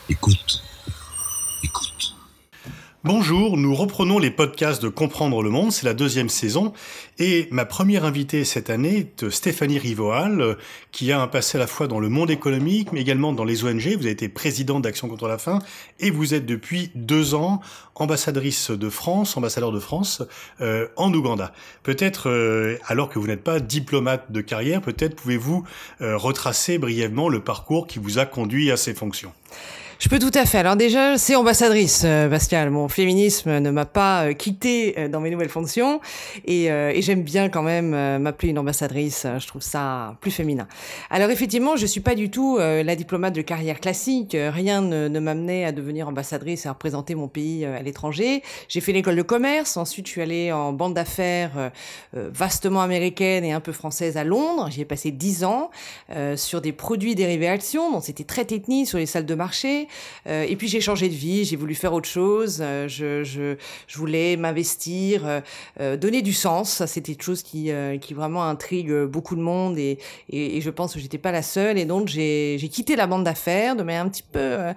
Écoute, écoute. Bonjour, nous reprenons les podcasts de Comprendre le Monde, c'est la 2e saison, et ma première invitée cette année est Stéphanie Rivoal, qui a un passé à la fois dans le monde économique, mais également dans les ONG. Vous avez été présidente d'Action contre la faim, et vous êtes depuis 2 ans ambassadeur de France, en Ouganda. Peut-être, alors que vous n'êtes pas diplomate de carrière, peut-être pouvez-vous retracer brièvement le parcours qui vous a conduit à ces fonctions. Je peux tout à fait. Alors déjà, c'est ambassadrice, Pascal. Mon féminisme ne m'a pas quittée dans mes nouvelles fonctions et j'aime bien quand même m'appeler une ambassadrice. Je trouve ça plus féminin. Alors effectivement, je suis pas du tout la diplomate de carrière classique. Rien ne m'amenait à devenir ambassadrice et à représenter mon pays à l'étranger. J'ai fait l'école de commerce. Ensuite, je suis allée en banque d'affaires vastement américaine et un peu française à Londres. J'y ai passé 10 ans sur des produits dérivés actions. Donc c'était très technique sur les salles de marché. Et puis j'ai changé de vie, j'ai voulu faire autre chose, je voulais m'investir, donner du sens. Ça, c'était quelque chose qui vraiment intrigue beaucoup de monde et je pense que j'étais pas la seule. Et donc j'ai quitté la bande d'affaires de manière un petit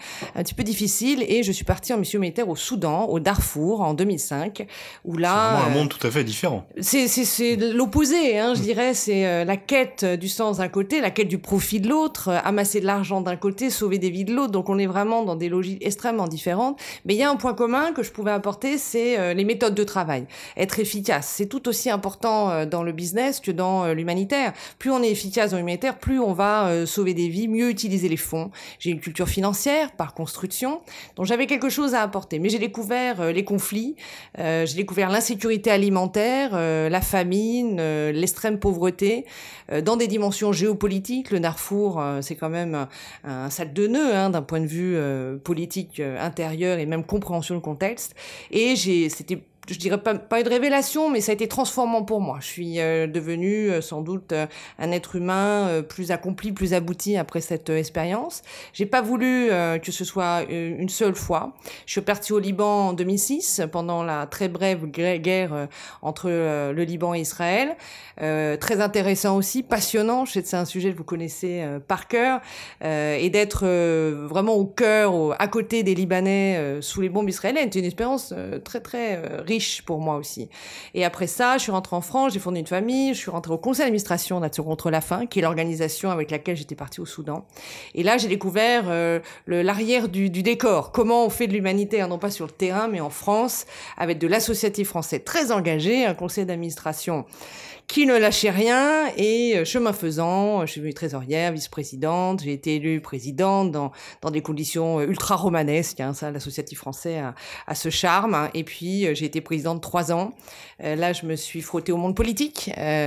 peu difficile et je suis partie en mission militaire au Soudan, au Darfour en 2005, où là c'est vraiment un monde tout à fait différent. C'est l'opposé, hein, je dirais. C'est la quête du sens d'un côté, la quête du profit de l'autre, amasser de l'argent d'un côté, sauver des vies de l'autre. Donc on est vraiment dans des logiques extrêmement différentes. Mais il y a un point commun que je pouvais apporter, c'est les méthodes de travail. Être efficace, c'est tout aussi important dans le business que dans l'humanitaire. Plus on est efficace dans l'humanitaire, plus on va sauver des vies, mieux utiliser les fonds. J'ai une culture financière par construction, donc j'avais quelque chose à apporter. Mais j'ai découvert les conflits, j'ai découvert l'insécurité alimentaire, la famine, l'extrême pauvreté, dans des dimensions géopolitiques. Le Darfour, c'est quand même un sac de nœuds, hein, d'un point de vue politique intérieure et même compréhension du contexte. Et c'était, je dirais pas une révélation, mais ça a été transformant pour moi. Je suis devenue sans doute un être humain plus accompli, plus abouti après cette expérience. J'ai pas voulu que ce soit une seule fois. Je suis partie au Liban en 2006 pendant la très brève guerre entre le Liban et Israël. Très intéressant aussi, passionnant. Je sais que c'est un sujet que vous connaissez par cœur, et d'être vraiment au cœur, à côté des Libanais sous les bombes israéliennes. C'était une expérience très très riche pour moi aussi. Et après ça, je suis rentrée en France, j'ai fondé une famille, je suis rentrée au conseil d'administration d'Action contre la faim, qui est l'organisation avec laquelle j'étais partie au Soudan. Et là, j'ai découvert l'arrière du décor. Comment on fait de l'humanitaire, non pas sur le terrain, mais en France, avec de l'associatif français très engagé, un conseil d'administration qui ne lâchait rien, et chemin faisant, je suis devenue trésorière, vice-présidente, j'ai été élue présidente dans des conditions ultra romanesques, hein, ça, l'associatif français a ce charme, hein. Et puis j'ai été présidente 3 ans. Là, je me suis frottée au monde politique,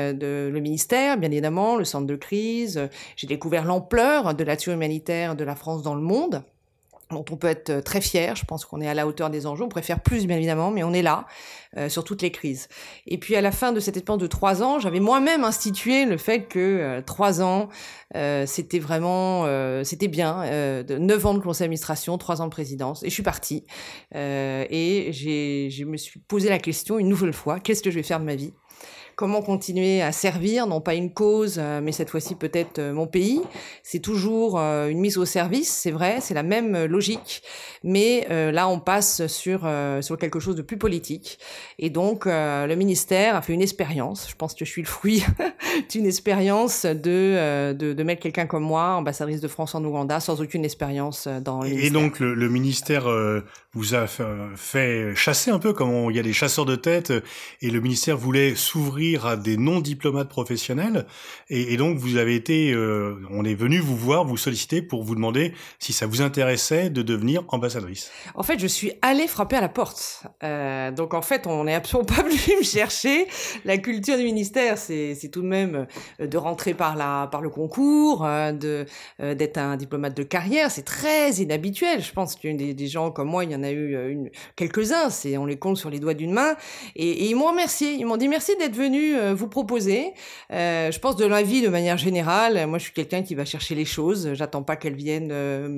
le ministère, bien évidemment, le centre de crise. J'ai découvert l'ampleur de l'action humanitaire de la France dans le monde, dont on peut être très fier. Je pense qu'on est à la hauteur des enjeux. On pourrait faire plus, bien évidemment, mais on est là sur toutes les crises. Et puis, à la fin de cette expérience de 3 ans, j'avais moi-même institué le fait que 3 ans, c'était vraiment, c'était bien. 9 ans de conseil d'administration, 3 ans de présidence. Et je suis partie. Et je me suis posé la question une nouvelle fois, qu'est-ce que je vais faire de ma vie ? Comment continuer à servir, non pas une cause, mais cette fois-ci peut-être mon pays. C'est toujours une mise au service, c'est vrai, c'est la même logique, mais là on passe sur quelque chose de plus politique. Et donc le ministère a fait une expérience, je pense que je suis le fruit d'une expérience de mettre quelqu'un comme moi, ambassadrice de France en Ouganda, sans aucune expérience dans le ministère. Et donc le ministère vous a fait chasser un peu, comme il y a des chasseurs de tête, et le ministère voulait s'ouvrir à des non-diplomates professionnels, et donc vous avez été, on est venu vous voir, vous solliciter pour vous demander si ça vous intéressait de devenir ambassadrice. En fait, je suis allée frapper à la porte. Donc en fait, on n'est absolument pas venu me chercher. La culture du ministère, c'est tout de même de rentrer par le concours, d'être un diplomate de carrière. C'est très inhabituel. Je pense que des gens comme moi, il y en a eu quelques-uns. On les compte sur les doigts d'une main. Et ils m'ont remercié. Ils m'ont dit merci d'être venu venu vous proposer. Je pense de la vie de manière générale. Moi, je suis quelqu'un qui va chercher les choses. J'attends pas qu'elles viennent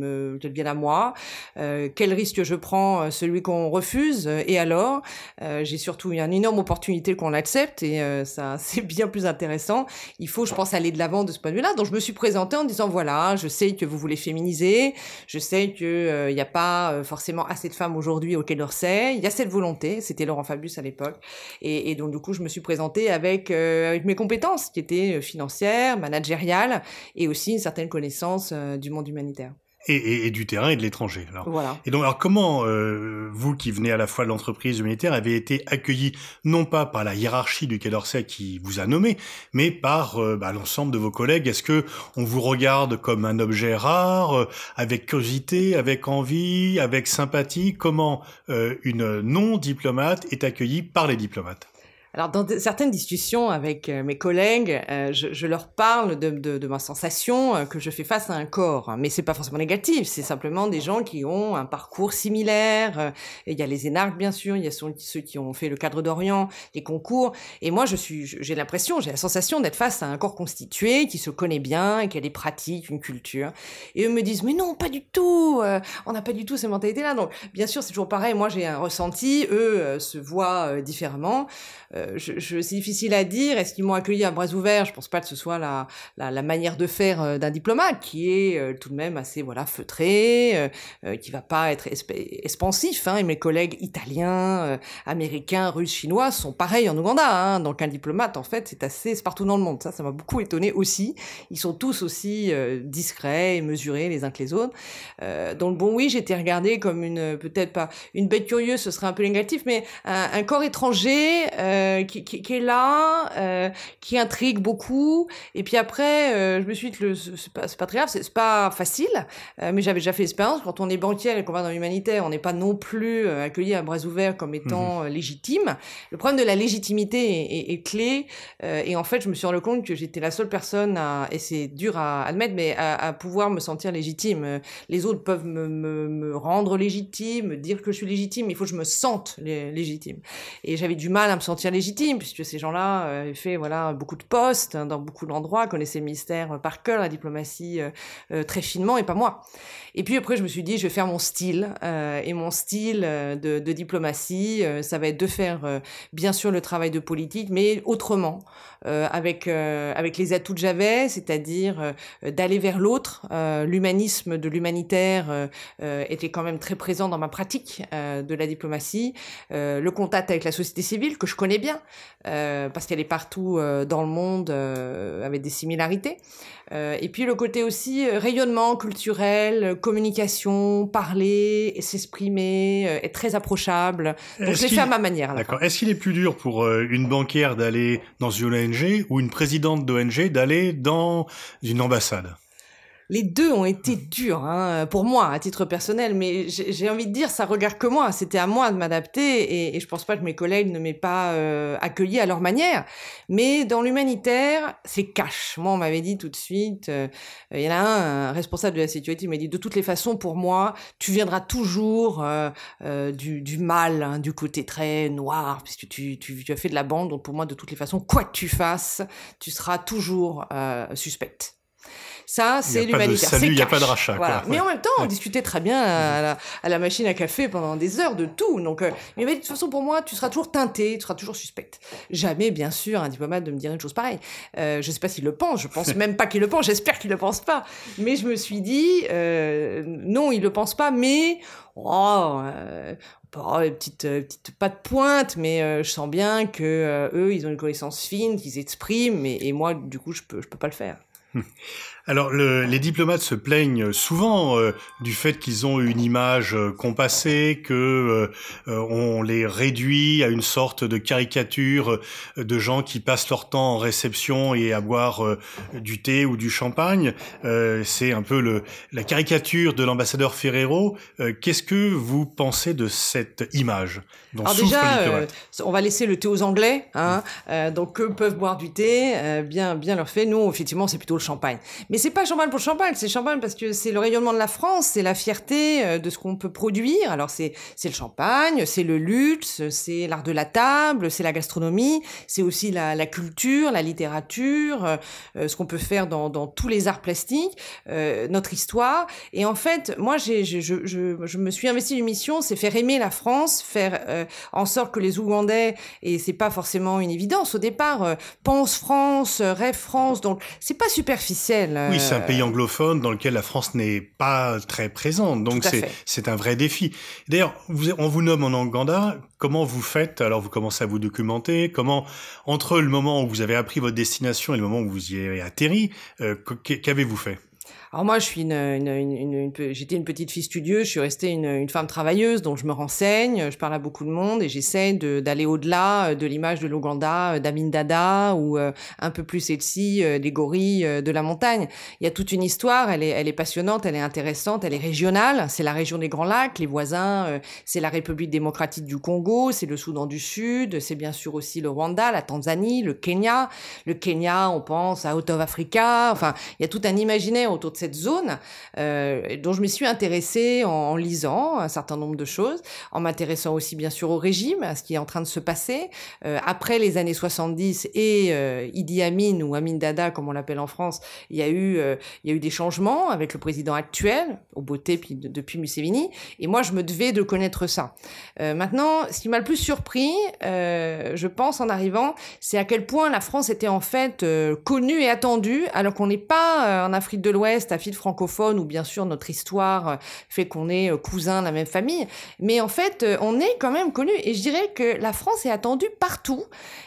à moi. Quel risque je prends? Celui qu'on refuse. Et alors, j'ai surtout une énorme opportunité qu'on l'accepte. Et ça, c'est bien plus intéressant. Il faut, je pense, aller de l'avant de ce point de vue-là. Donc, je me suis présentée en disant, voilà, je sais que vous voulez féminiser. Je sais que y a pas forcément assez de femmes aujourd'hui au Quai d'Orsay. Il y a cette volonté. C'était Laurent Fabius à l'époque. Et donc, du coup, je me suis présentée avec mes compétences qui étaient financières, managériales et aussi une certaine connaissance du monde humanitaire. Et du terrain et de l'étranger. Alors. Voilà. Et donc, alors comment vous qui venez à la fois de l'entreprise humanitaire avez été accueillis non pas par la hiérarchie du Quai d'Orsay qui vous a nommé, mais par l'ensemble de vos collègues? Est-ce que on vous regarde comme un objet rare, avec curiosité, avec envie, avec sympathie? Comment une non-diplomate est accueillie par les diplomates? Alors, dans certaines discussions avec mes collègues, je leur parle de ma sensation que je fais face à un corps. Mais c'est pas forcément négatif, c'est simplement des gens qui ont un parcours similaire. Et il y a les énarques, bien sûr, il y a ceux qui ont fait le cadre d'Orient, les concours. Et moi, j'ai la sensation d'être face à un corps constitué, qui se connaît bien, et qui a des pratiques, une culture. Et eux me disent, mais non, pas du tout, on n'a pas du tout ces mentalités-là. Donc, bien sûr, c'est toujours pareil, moi j'ai un ressenti, eux se voient différemment. C'est difficile à dire. Est-ce qu'ils m'ont accueilli à bras ouverts? Je pense pas que ce soit la manière de faire d'un diplomate, qui est tout de même assez feutré, qui va pas être expansif. Et mes collègues italiens, américains, russes, chinois sont pareils en Ouganda. Donc un diplomate, en fait, c'est partout dans le monde. Ça m'a beaucoup étonné aussi. Ils sont tous aussi discrets et mesurés les uns que les autres. Donc bon, oui, j'étais regardée comme peut-être pas une bête curieuse, ce serait un peu négatif, mais un corps étranger qui est là, qui intrigue beaucoup. Et puis après, je me suis dit que c'est pas très grave, c'est pas facile, mais j'avais déjà fait l'expérience. Quand on est banquier et qu'on va dans l'humanitaire, on n'est pas non plus accueilli à bras ouverts comme étant légitime. Le problème de la légitimité est clé. Et en fait, je me suis rendu compte que j'étais la seule personne et c'est dur à admettre, mais à pouvoir me sentir légitime. Les autres peuvent me rendre légitime, me dire que je suis légitime, mais il faut que je me sente légitime. Et j'avais du mal à me sentir légitime, puisque ces gens-là avaient fait beaucoup de postes dans beaucoup d'endroits, connaissaient le ministère par cœur, la diplomatie très finement, et pas moi. Et puis après, je me suis dit, je vais faire mon style, et mon style de diplomatie, ça va être de faire bien sûr le travail de politique, mais autrement, avec les atouts que j'avais, c'est-à-dire d'aller vers l'autre. L'humanisme de l'humanitaire était quand même très présent dans ma pratique de la diplomatie. Le contact avec la société civile, que je connais bien, parce qu'elle est partout dans le monde avec des similarités. Et puis le côté aussi rayonnement culturel, communication, parler, s'exprimer, être très approchable. Donc je l'ai fait à ma manière. D'accord. Est-ce qu'il est plus dur pour une banquière d'aller dans une ONG ou une présidente d'ONG d'aller dans une ambassade? Les deux ont été durs, pour moi, à titre personnel, mais j'ai envie de dire, ça regarde que moi. C'était à moi de m'adapter, et je pense pas que mes collègues ne m'aient pas accueilli à leur manière. Mais dans l'humanitaire, c'est cash. Moi, on m'avait dit tout de suite, il y en a un responsable de la sécurité, il m'a dit, de toutes les façons, pour moi, tu viendras toujours du mal, du côté très noir, puisque tu as fait de la bande, donc pour moi, de toutes les façons, quoi que tu fasses, tu seras toujours suspecte. Ça, c'est l'humanitaire. Il n'y a pas de rachat. Voilà. Quoi. Mais en même temps, on discutait très bien à la machine à café pendant des heures de tout. Donc, mais de toute façon, pour moi, tu seras toujours teinté, tu seras toujours suspecte. Jamais, bien sûr, un diplomate ne me dirait une chose pareille. Je sais pas s'il le pense, je pense même pas qu'il le pense, j'espère qu'il le pense pas. Mais je me suis dit, non, il le pense pas, mais petite pas de pointe, mais je sens bien que eux, ils ont une connaissance fine, qu'ils expriment, et moi, du coup, je peux pas le faire. Alors, les diplomates se plaignent souvent du fait qu'ils ont une image compassée, que on les réduit à une sorte de caricature de gens qui passent leur temps en réception et à boire du thé ou du champagne. C'est un peu la caricature de l'ambassadeur Ferrero. Qu'est-ce que vous pensez de cette image dont Alors souffre déjà, le diplomate? on va laisser le thé aux Anglais, donc eux peuvent boire du thé, bien leur fait. Nous, effectivement, c'est plutôt le champagne. Mais c'est pas champagne pour le champagne, c'est champagne parce que c'est le rayonnement de la France, c'est la fierté de ce qu'on peut produire. Alors c'est le champagne, c'est le luxe, c'est l'art de la table, c'est la gastronomie, c'est aussi la culture, la littérature, ce qu'on peut faire dans tous les arts plastiques, notre histoire. Et en fait, moi, je me suis investi d'une mission, c'est faire aimer la France, faire en sorte que les Ougandais, et c'est pas forcément une évidence au départ, pensent France, rêvent France, donc c'est pas superficiel. Oui, c'est un pays anglophone dans lequel la France n'est pas très présente, donc c'est un vrai défi. D'ailleurs, on vous nomme en Ouganda, comment vous faites? Alors vous commencez à vous documenter, comment, entre le moment où vous avez appris votre destination et le moment où vous y avez atterri, qu'avez-vous fait? Alors moi, je suis j'étais une petite fille studieuse, je suis restée une femme travailleuse, donc je me renseigne, je parle à beaucoup de monde et j'essaie d'aller au-delà de l'image de l'Ouganda, d'Amin Dada ou un peu plus celle-ci, des gorilles de la montagne. Il y a toute une histoire, elle est passionnante, elle est intéressante, elle est régionale, c'est la région des Grands Lacs, les voisins, c'est la République démocratique du Congo, c'est le Soudan du Sud, c'est bien sûr aussi le Rwanda, la Tanzanie, le Kenya. Le Kenya, on pense à Out of Africa, enfin, il y a tout un imaginaire autour de cette zone dont je me suis intéressée en lisant un certain nombre de choses, en m'intéressant aussi bien sûr au régime, à ce qui est en train de se passer. Après les années 70 et Idi Amin ou Amin Dada, comme on l'appelle en France, il y a eu des changements avec le président actuel, Obote, puis depuis Museveni, et moi je me devais de connaître ça. Maintenant, ce qui m'a le plus surpris, je pense en arrivant, c'est à quel point la France était en fait connue et attendue, alors qu'on n'est pas en Afrique de l'Ouest, à fil francophone, où bien sûr notre histoire fait qu'on est cousins de la même famille, mais en fait on est quand même connu, et je dirais que la France est attendue partout,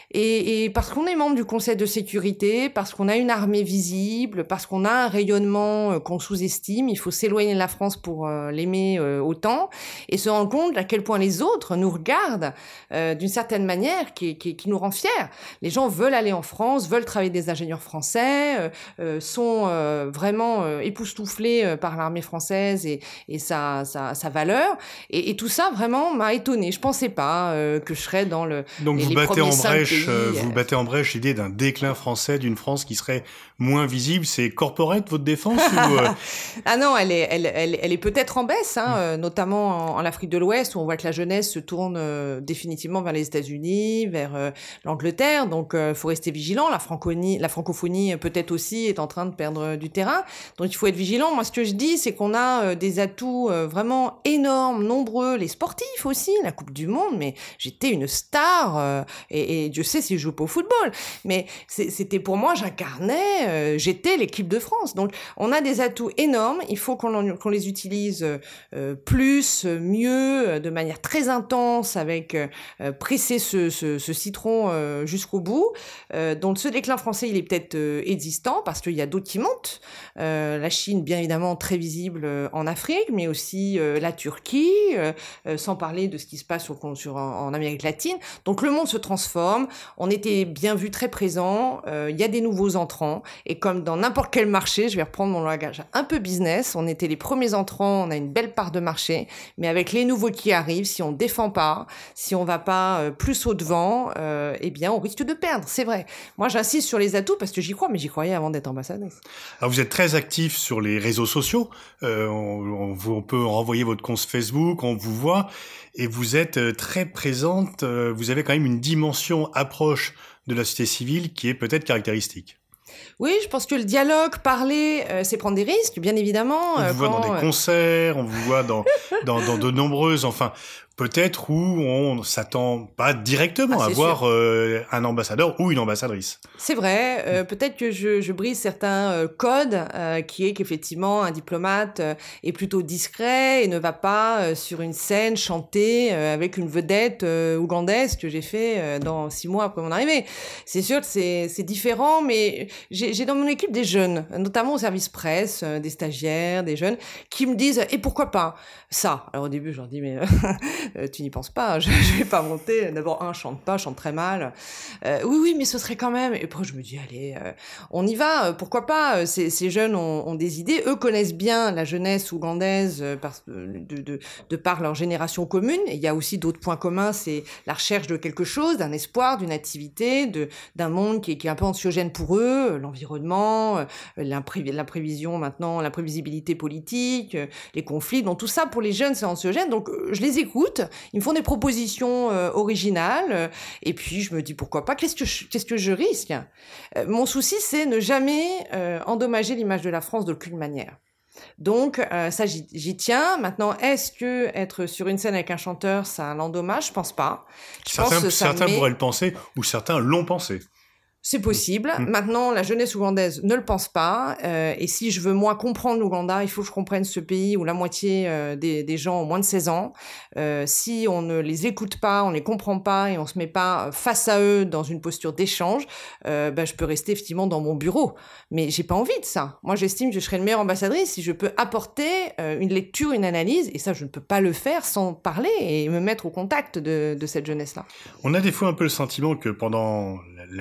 et parce qu'on est membre du Conseil de sécurité, parce qu'on a une armée visible, parce qu'on a un rayonnement qu'on sous-estime, il faut s'éloigner de la France pour l'aimer autant, et se rendre compte à quel point les autres nous regardent d'une certaine manière qui nous rend fiers. Les gens veulent aller en France, veulent travailler des ingénieurs français, sont vraiment époustouflés par l'armée française et sa valeur, et tout ça vraiment m'a étonnée. Je pensais pas que je serais dans Donc vous battez en brèche, vous battez en brèche l'idée d'un déclin français, d'une France qui serait moins visible. C'est corporate votre défense ou Ah non, elle est peut-être en baisse, notamment en Afrique de l'Ouest, où on voit que la jeunesse se tourne définitivement vers les États-Unis, vers l'Angleterre. Donc faut rester vigilant. La francophonie peut-être aussi est en train de perdre du terrain. Donc il faut être vigilant. Moi, ce que je dis, c'est qu'on a des atouts vraiment énormes, nombreux. Les sportifs aussi, la Coupe du Monde. Mais j'étais une star et Dieu sait si je joue pas au football. Mais c'était pour moi, j'incarnais, j'étais l'équipe de France. Donc on a des atouts énormes. Il faut qu'on les utilise plus, mieux, de manière très intense, avec presser ce citron jusqu'au bout. Donc ce déclin français, il est peut-être existant parce qu'il y a d'autres qui montent. La Chine, bien évidemment, très visible en Afrique, mais aussi la Turquie, sans parler de ce qui se passe en Amérique latine. Donc le monde se transforme, on était bien vu, très présent, il y a des nouveaux entrants, et comme dans n'importe quel marché, je vais reprendre mon langage un peu business, on était les premiers entrants, on a une belle part de marché, mais avec les nouveaux qui arrivent, si on défend pas, si on va pas plus au-devant, eh bien on risque de perdre, c'est vrai. Moi j'insiste sur les atouts parce que j'y crois, mais j'y croyais avant d'être ambassadrice. Alors vous êtes très actif sur les réseaux sociaux, on peut renvoyer votre compte Facebook, on vous voit, et vous êtes très présente, vous avez quand même une dimension approche de la société civile qui est peut-être caractéristique. Oui, je pense que le dialogue, parler, c'est prendre des risques, bien évidemment. On vous voit dans des concerts, on vous voit dans de nombreuses, enfin, peut-être où on s'attend pas directement à voir un ambassadeur ou une ambassadrice. C'est vrai, peut-être que je brise certains codes, qui est qu'effectivement un diplomate est plutôt discret et ne va pas sur une scène chanter avec une vedette ougandaise que j'ai fait dans 6 mois après mon arrivée. C'est sûr que c'est différent, mais j'ai dans mon équipe des jeunes, notamment au service presse, des stagiaires, des jeunes, qui me disent « Et pourquoi pas ça ?» Alors au début, je leur dis « Mais Tu n'y penses pas, je vais pas monter. D'abord, chante très mal. Oui, mais ce serait quand même. Et après, je me dis, allez, on y va. Pourquoi pas? Ces jeunes ont des idées. Eux connaissent bien la jeunesse ougandaise de par leur génération commune. Et il y a aussi d'autres points communs. C'est la recherche de quelque chose, d'un espoir, d'une activité, d'un monde qui est un peu anxiogène pour eux, l'environnement, l'imprévision maintenant, l'imprévisibilité politique, les conflits. Donc tout ça pour les jeunes c'est anxiogène. Donc je les écoute, ils me font des propositions originales et puis je me dis pourquoi pas, qu'est-ce que je risque? Mon souci c'est ne jamais endommager l'image de la France d'aucune manière. Donc ça j'y tiens. Maintenant, est-ce que être sur une scène avec un chanteur ça l'endommage? Je pense pas. Certains pourraient le penser ou certains l'ont pensé. C'est possible. Maintenant, la jeunesse ougandaise ne le pense pas. Et si je veux, moi, comprendre l'Ouganda, il faut que je comprenne ce pays où la moitié des gens ont moins de 16 ans. Si on ne les écoute pas, on les comprend pas et on se met pas face à eux dans une posture d'échange, je peux rester effectivement dans mon bureau. Mais j'ai pas envie de ça. Moi, j'estime que je serais une meilleure ambassadrice si je peux apporter une lecture, une analyse. Et ça, je ne peux pas le faire sans parler et me mettre au contact de cette jeunesse-là. On a des fois un peu le sentiment que pendant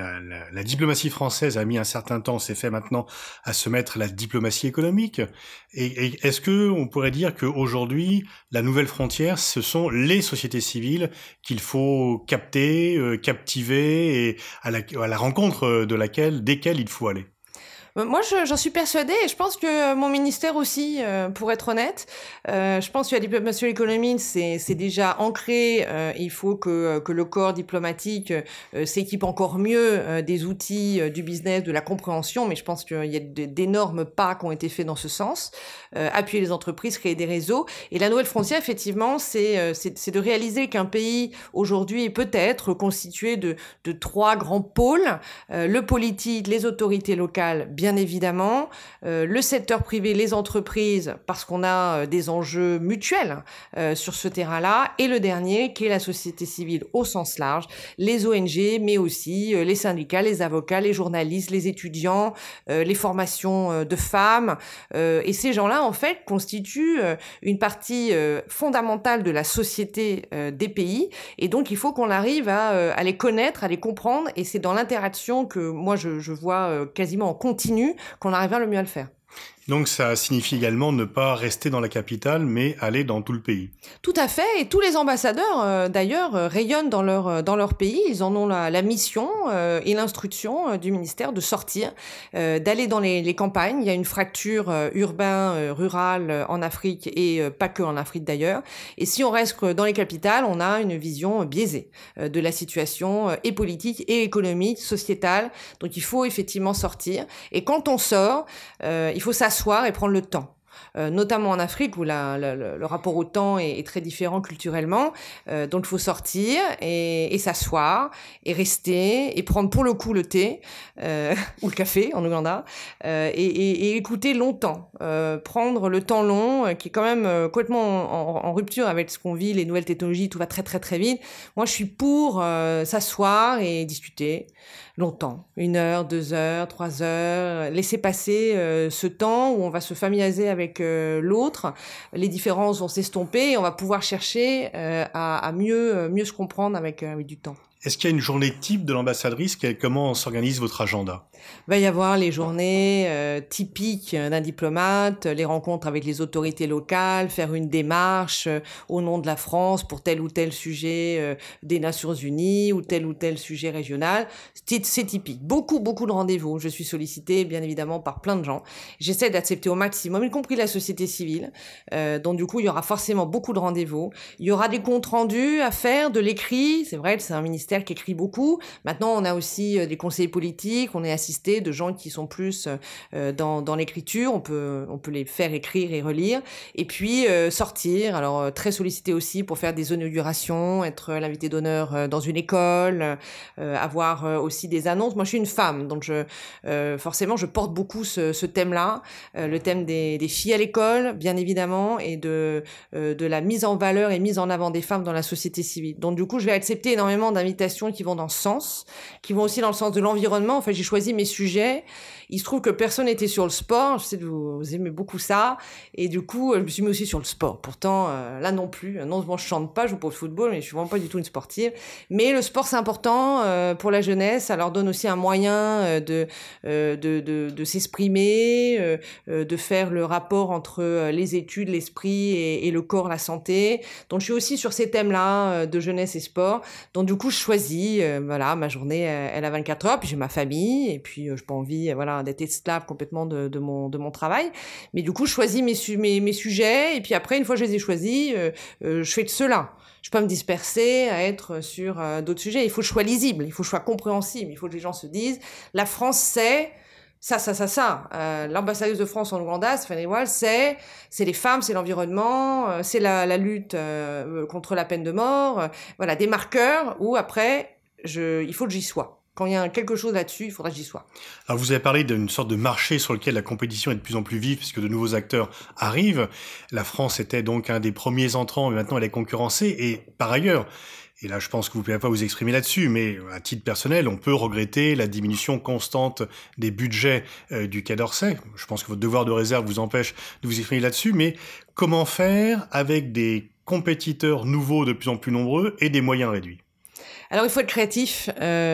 la diplomatie française a mis un certain temps, c'est fait maintenant, à se mettre à la diplomatie économique. Et est-ce que on pourrait dire qu'aujourd'hui, la nouvelle frontière, ce sont les sociétés civiles qu'il faut capter, captiver et à la rencontre desquelles il faut aller? Moi, j'en suis persuadée et je pense que mon ministère aussi, pour être honnête, je pense que la diplomatie économique, c'est déjà ancré. Il faut que le corps diplomatique s'équipe encore mieux des outils du business, de la compréhension. Mais je pense qu'il y a d'énormes pas qui ont été faits dans ce sens. Appuyer les entreprises, créer des réseaux. Et la nouvelle frontière, effectivement, c'est de réaliser qu'un pays aujourd'hui est peut-être constitué de 3 grands pôles, le politique, les autorités locales, bien évidemment, le secteur privé, les entreprises, parce qu'on a des enjeux mutuels sur ce terrain-là, et le dernier, qui est la société civile au sens large, les ONG, mais aussi les syndicats, les avocats, les journalistes, les étudiants, les formations de femmes. Et ces gens-là, en fait, constituent une partie fondamentale de la société des pays, et donc il faut qu'on arrive à les connaître, à les comprendre, et c'est dans l'interaction que moi je vois quasiment en continu qu'on arrivera le mieux à le faire. Donc ça signifie également ne pas rester dans la capitale, mais aller dans tout le pays. Tout à fait, et tous les ambassadeurs, d'ailleurs, rayonnent dans leur pays. Ils en ont la mission et l'instruction du ministère de sortir, d'aller dans les campagnes. Il y a une fracture urbain-rurale en Afrique et pas que en Afrique d'ailleurs. Et si on reste dans les capitales, on a une vision biaisée de la situation et politique et économique, sociétale. Donc il faut effectivement sortir. Et quand on sort, il faut s'asseoir et prendre le temps. Notamment en Afrique où le rapport au temps est très différent culturellement. Donc il faut sortir et s'asseoir et rester et prendre pour le coup le thé ou le café en Ouganda et écouter longtemps. Prendre le temps long qui est quand même complètement en rupture avec ce qu'on vit, les nouvelles technologies, tout va très très très vite. Moi je suis pour s'asseoir et discuter longtemps, 1 heure, 2 heures, 3 heures, laisser passer ce temps où on va se familiariser avec l'autre, les différences vont s'estomper et on va pouvoir chercher à mieux se comprendre avec du temps. Est-ce qu'il y a une journée type de l'ambassadrice? Comment s'organise votre agenda? Il va y avoir les journées typiques d'un diplomate, les rencontres avec les autorités locales, faire une démarche au nom de la France pour tel ou tel sujet des Nations Unies ou tel sujet régional. C'est typique. Beaucoup de rendez-vous. Je suis sollicitée, bien évidemment, par plein de gens. J'essaie d'accepter au maximum, y compris la société civile. Donc, du coup, il y aura forcément beaucoup de rendez-vous. Il y aura des comptes rendus à faire, de l'écrit. C'est vrai, c'est un ministère qui écrit beaucoup. Maintenant, on a aussi des conseillers politiques. On est assisté de gens qui sont plus dans l'écriture. On peut les faire écrire et relire. Et puis, sortir. Alors, très sollicité aussi pour faire des inaugurations, être l'invité d'honneur dans une école, avoir aussi des annonces. Moi, je suis une femme, donc forcément, je porte beaucoup ce thème-là, le thème des filles à l'école, bien évidemment, et de la mise en valeur et mise en avant des femmes dans la société civile. Donc, du coup, je vais accepter énormément d'invitations invitations qui vont dans ce sens, qui vont aussi dans le sens de l'environnement. En fait, j'ai choisi mes sujets. Il se trouve que personne n'était sur le sport. Je sais que vous aimez beaucoup ça. Et du coup, je me suis mis aussi sur le sport. Pourtant, là non plus. Non, moi, je chante pas, je joue pas au football, mais je suis vraiment pas du tout une sportive. Mais le sport, c'est important pour la jeunesse. Ça leur donne aussi un moyen de s'exprimer, de faire le rapport entre les études, l'esprit et le corps, la santé. Donc, je suis aussi sur ces thèmes-là de jeunesse et sport. Donc, du coup, je choisis, voilà, ma journée, elle a 24 heures, puis j'ai ma famille, et puis je n'ai pas envie, voilà, d'être esclave complètement de mon travail. Mais du coup, je choisis mes sujets, et puis après, une fois que je les ai choisis, je fais de cela. Je peux pas me disperser à être sur d'autres sujets. Il faut que je sois lisible, il faut que je sois compréhensible, il faut que les gens se disent, la France, c'est ça. L'ambassadrice de France en Ouganda, Stéphanie Rivoal, c'est les femmes, c'est l'environnement, c'est la lutte contre la peine de mort, voilà, des marqueurs où après, il faut que j'y sois. Quand il y a quelque chose là-dessus, il faudra que j'y sois. Alors vous avez parlé d'une sorte de marché sur lequel la compétition est de plus en plus vive puisque de nouveaux acteurs arrivent. La France était donc un des premiers entrants, mais maintenant elle est concurrencée. Et par ailleurs, et là je pense que vous ne pouvez pas vous exprimer là-dessus, mais à titre personnel, on peut regretter la diminution constante des budgets du Quai d'Orsay. Je pense que votre devoir de réserve vous empêche de vous exprimer là-dessus, mais comment faire avec des compétiteurs nouveaux de plus en plus nombreux et des moyens réduits ? Alors, il faut être créatif.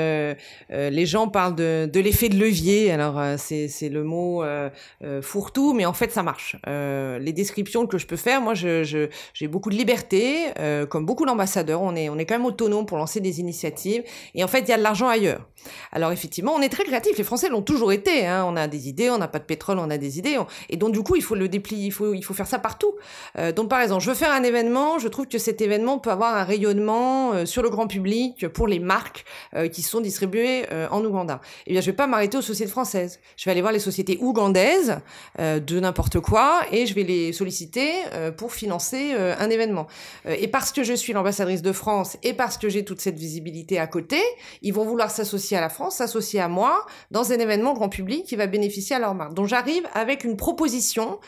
Les gens parlent de l'effet de levier. Alors, c'est le mot fourre-tout, mais en fait, ça marche. Les descriptions que je peux faire, moi, j'ai beaucoup de liberté. Comme beaucoup d'ambassadeurs, on est quand même autonome pour lancer des initiatives. Et en fait, il y a de l'argent ailleurs. Alors, effectivement, on est très créatifs. Les Français l'ont toujours été. Hein. On a des idées, on n'a pas de pétrole, on a des idées. Et donc, du coup, il faut le déplier, il faut faire ça partout. Donc, par exemple, je veux faire un événement. Je trouve que cet événement peut avoir un rayonnement sur le grand public, pour les marques qui sont distribuées en Ouganda. Eh bien, je vais pas m'arrêter aux sociétés françaises. Je vais aller voir les sociétés ougandaises de n'importe quoi et je vais les solliciter pour financer un événement. Et parce que je suis l'ambassadrice de France et parce que j'ai toute cette visibilité à côté, ils vont vouloir s'associer à la France, s'associer à moi dans un événement grand public qui va bénéficier à leur marque. Donc, j'arrive avec une proposition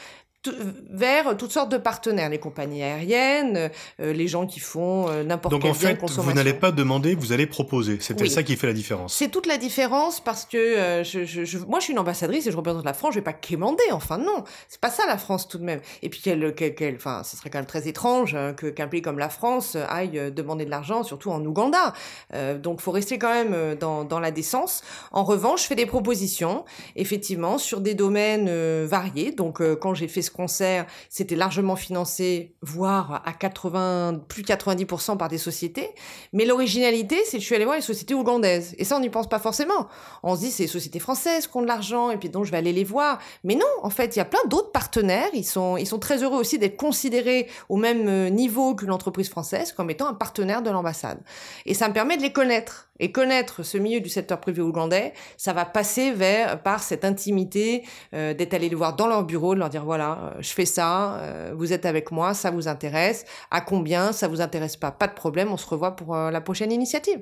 vers toutes sortes de partenaires, les compagnies aériennes, les gens qui font n'importe quel bien de consommation. Donc en fait, vous n'allez pas demander, vous allez proposer. C'est peut-être ça qui fait la différence. C'est toute la différence parce que moi je suis une ambassadrice et je représente la France, je vais pas quémander, enfin non, c'est pas ça la France tout de même. Et puis enfin, ce serait quand même très étrange qu'un pays comme la France aille demander de l'argent, surtout en Ouganda. Donc faut rester quand même dans la décence. En revanche, je fais des propositions, effectivement, sur des domaines variés. Donc quand j'ai fait ce concert, c'était largement financé, voire à plus de 90% par des sociétés. Mais l'originalité, c'est que je suis allée voir les sociétés ougandaises. Et ça, on n'y pense pas forcément. On se dit, c'est les sociétés françaises qui ont de l'argent, et puis donc je vais aller les voir. Mais non, en fait, il y a plein d'autres partenaires. Ils sont très heureux aussi d'être considérés au même niveau qu'une entreprise française, comme étant un partenaire de l'ambassade. Et ça me permet de les connaître. Et connaître ce milieu du secteur privé ougandais, ça va passer par cette intimité, d'être allé les voir dans leur bureau, de leur dire voilà, je fais ça, vous êtes avec moi, ça vous intéresse, à combien, ça vous intéresse pas de problème, on se revoit pour la prochaine initiative.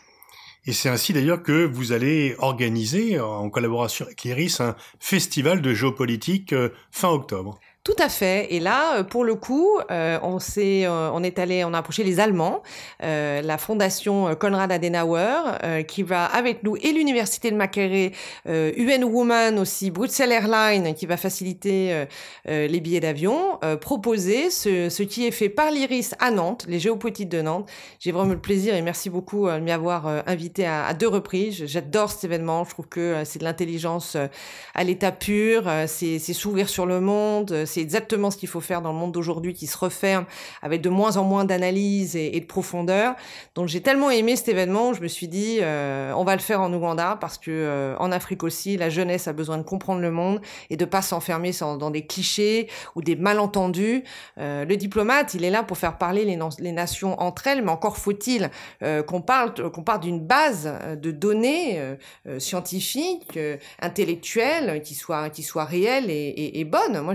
Et c'est ainsi d'ailleurs que vous allez organiser, en collaboration avec l'IRIS, un festival de géopolitique fin octobre. Tout à fait. Et là, pour le coup, on a approché les Allemands, la fondation Konrad Adenauer, qui va avec nous, et l'université de Makerere, UN Women aussi, Bruxelles Airlines, qui va faciliter les billets d'avion, proposer ce qui est fait par l'IRIS à Nantes, les géopolitiques de Nantes. J'ai vraiment le plaisir et merci beaucoup de m'y avoir invité à 2 reprises. J'adore cet événement. Je trouve que c'est de l'intelligence à l'état pur. C'est s'ouvrir sur le monde. C'est exactement ce qu'il faut faire dans le monde d'aujourd'hui qui se referme avec de moins en moins d'analyse et de profondeur. Donc j'ai tellement aimé cet événement, je me suis dit on va le faire en Ouganda parce que en Afrique aussi, la jeunesse a besoin de comprendre le monde et de pas s'enfermer dans des clichés ou des malentendus. Le diplomate, il est là pour faire parler les nations entre elles, mais encore faut-il qu'on parle d'une base de données scientifiques, intellectuelles, qui soit réelle et bonne. Moi,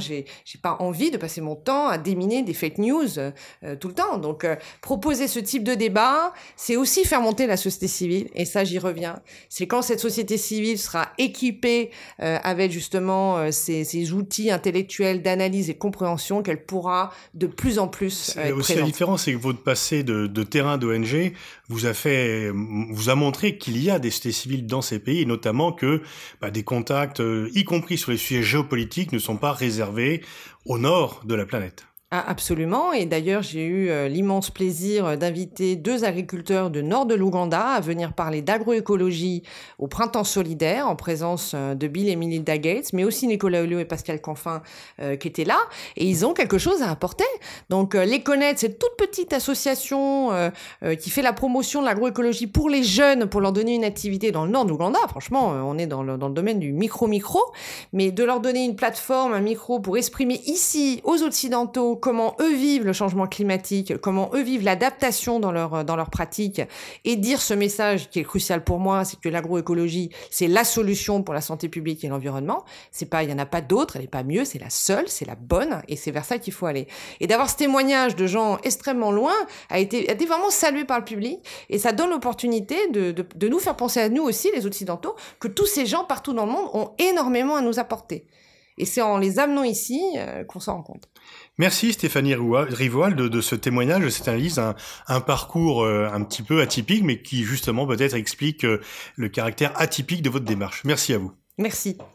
j'ai pas envie de passer mon temps à déminer des fake news tout le temps. Donc, proposer ce type de débat, c'est aussi faire monter la société civile. Et ça, j'y reviens. C'est quand cette société civile sera équipée avec justement ces outils intellectuels d'analyse et de compréhension qu'elle pourra de plus en plus être aussi présente. La différence, c'est que votre passé de terrain d'ONG vous a montré qu'il y a des sociétés civiles dans ces pays, et notamment que des contacts, y compris sur les sujets géopolitiques, ne sont pas réservés au nord de la planète. Ah, absolument. Et d'ailleurs, j'ai eu l'immense plaisir d'inviter 2 agriculteurs du nord de l'Ouganda à venir parler d'agroécologie au Printemps solidaire en présence de Bill et Melinda Gates, mais aussi Nicolas Hulot et Pascal Canfin qui étaient là. Et ils ont quelque chose à apporter. Donc, les connaître, cette toute petite association qui fait la promotion de l'agroécologie pour les jeunes, pour leur donner une activité dans le nord de l'Ouganda. Franchement, on est dans le domaine du micro-micro. Mais de leur donner une plateforme, un micro pour exprimer ici, aux Occidentaux, comment eux vivent le changement climatique, comment eux vivent l'adaptation dans leur pratique, et dire ce message qui est crucial pour moi, c'est que l'agroécologie, c'est la solution pour la santé publique et l'environnement. Il n'y en a pas d'autre, elle n'est pas mieux, c'est la seule, c'est la bonne, et c'est vers ça qu'il faut aller. Et d'avoir ce témoignage de gens extrêmement loin a été vraiment salué par le public, et ça donne l'opportunité de nous faire penser à nous aussi, les Occidentaux, que tous ces gens partout dans le monde ont énormément à nous apporter. Et c'est en les amenant ici qu'on s'en rend compte. Merci Stéphanie Rivoal de ce témoignage, de cette analyse, un parcours un petit peu atypique, mais qui justement peut-être explique le caractère atypique de votre démarche. Merci à vous. Merci.